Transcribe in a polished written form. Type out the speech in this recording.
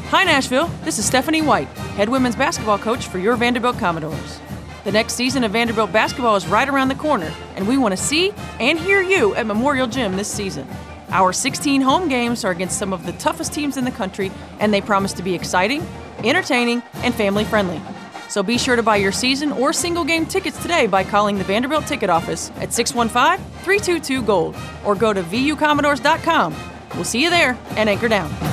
Hi Nashville, this is Stephanie White, head women's basketball coach for your Vanderbilt Commodores. The next season of Vanderbilt basketball is right around the corner, and we want to see and hear you at Memorial Gym this season. Our 16 home games are against some of the toughest teams in the country, and they promise to be exciting, entertaining, and family-friendly. So be sure to buy your season or single game tickets today by calling the Vanderbilt ticket office at 615-322-GOLD or go to vucommodores.com. We'll see you there and anchor down.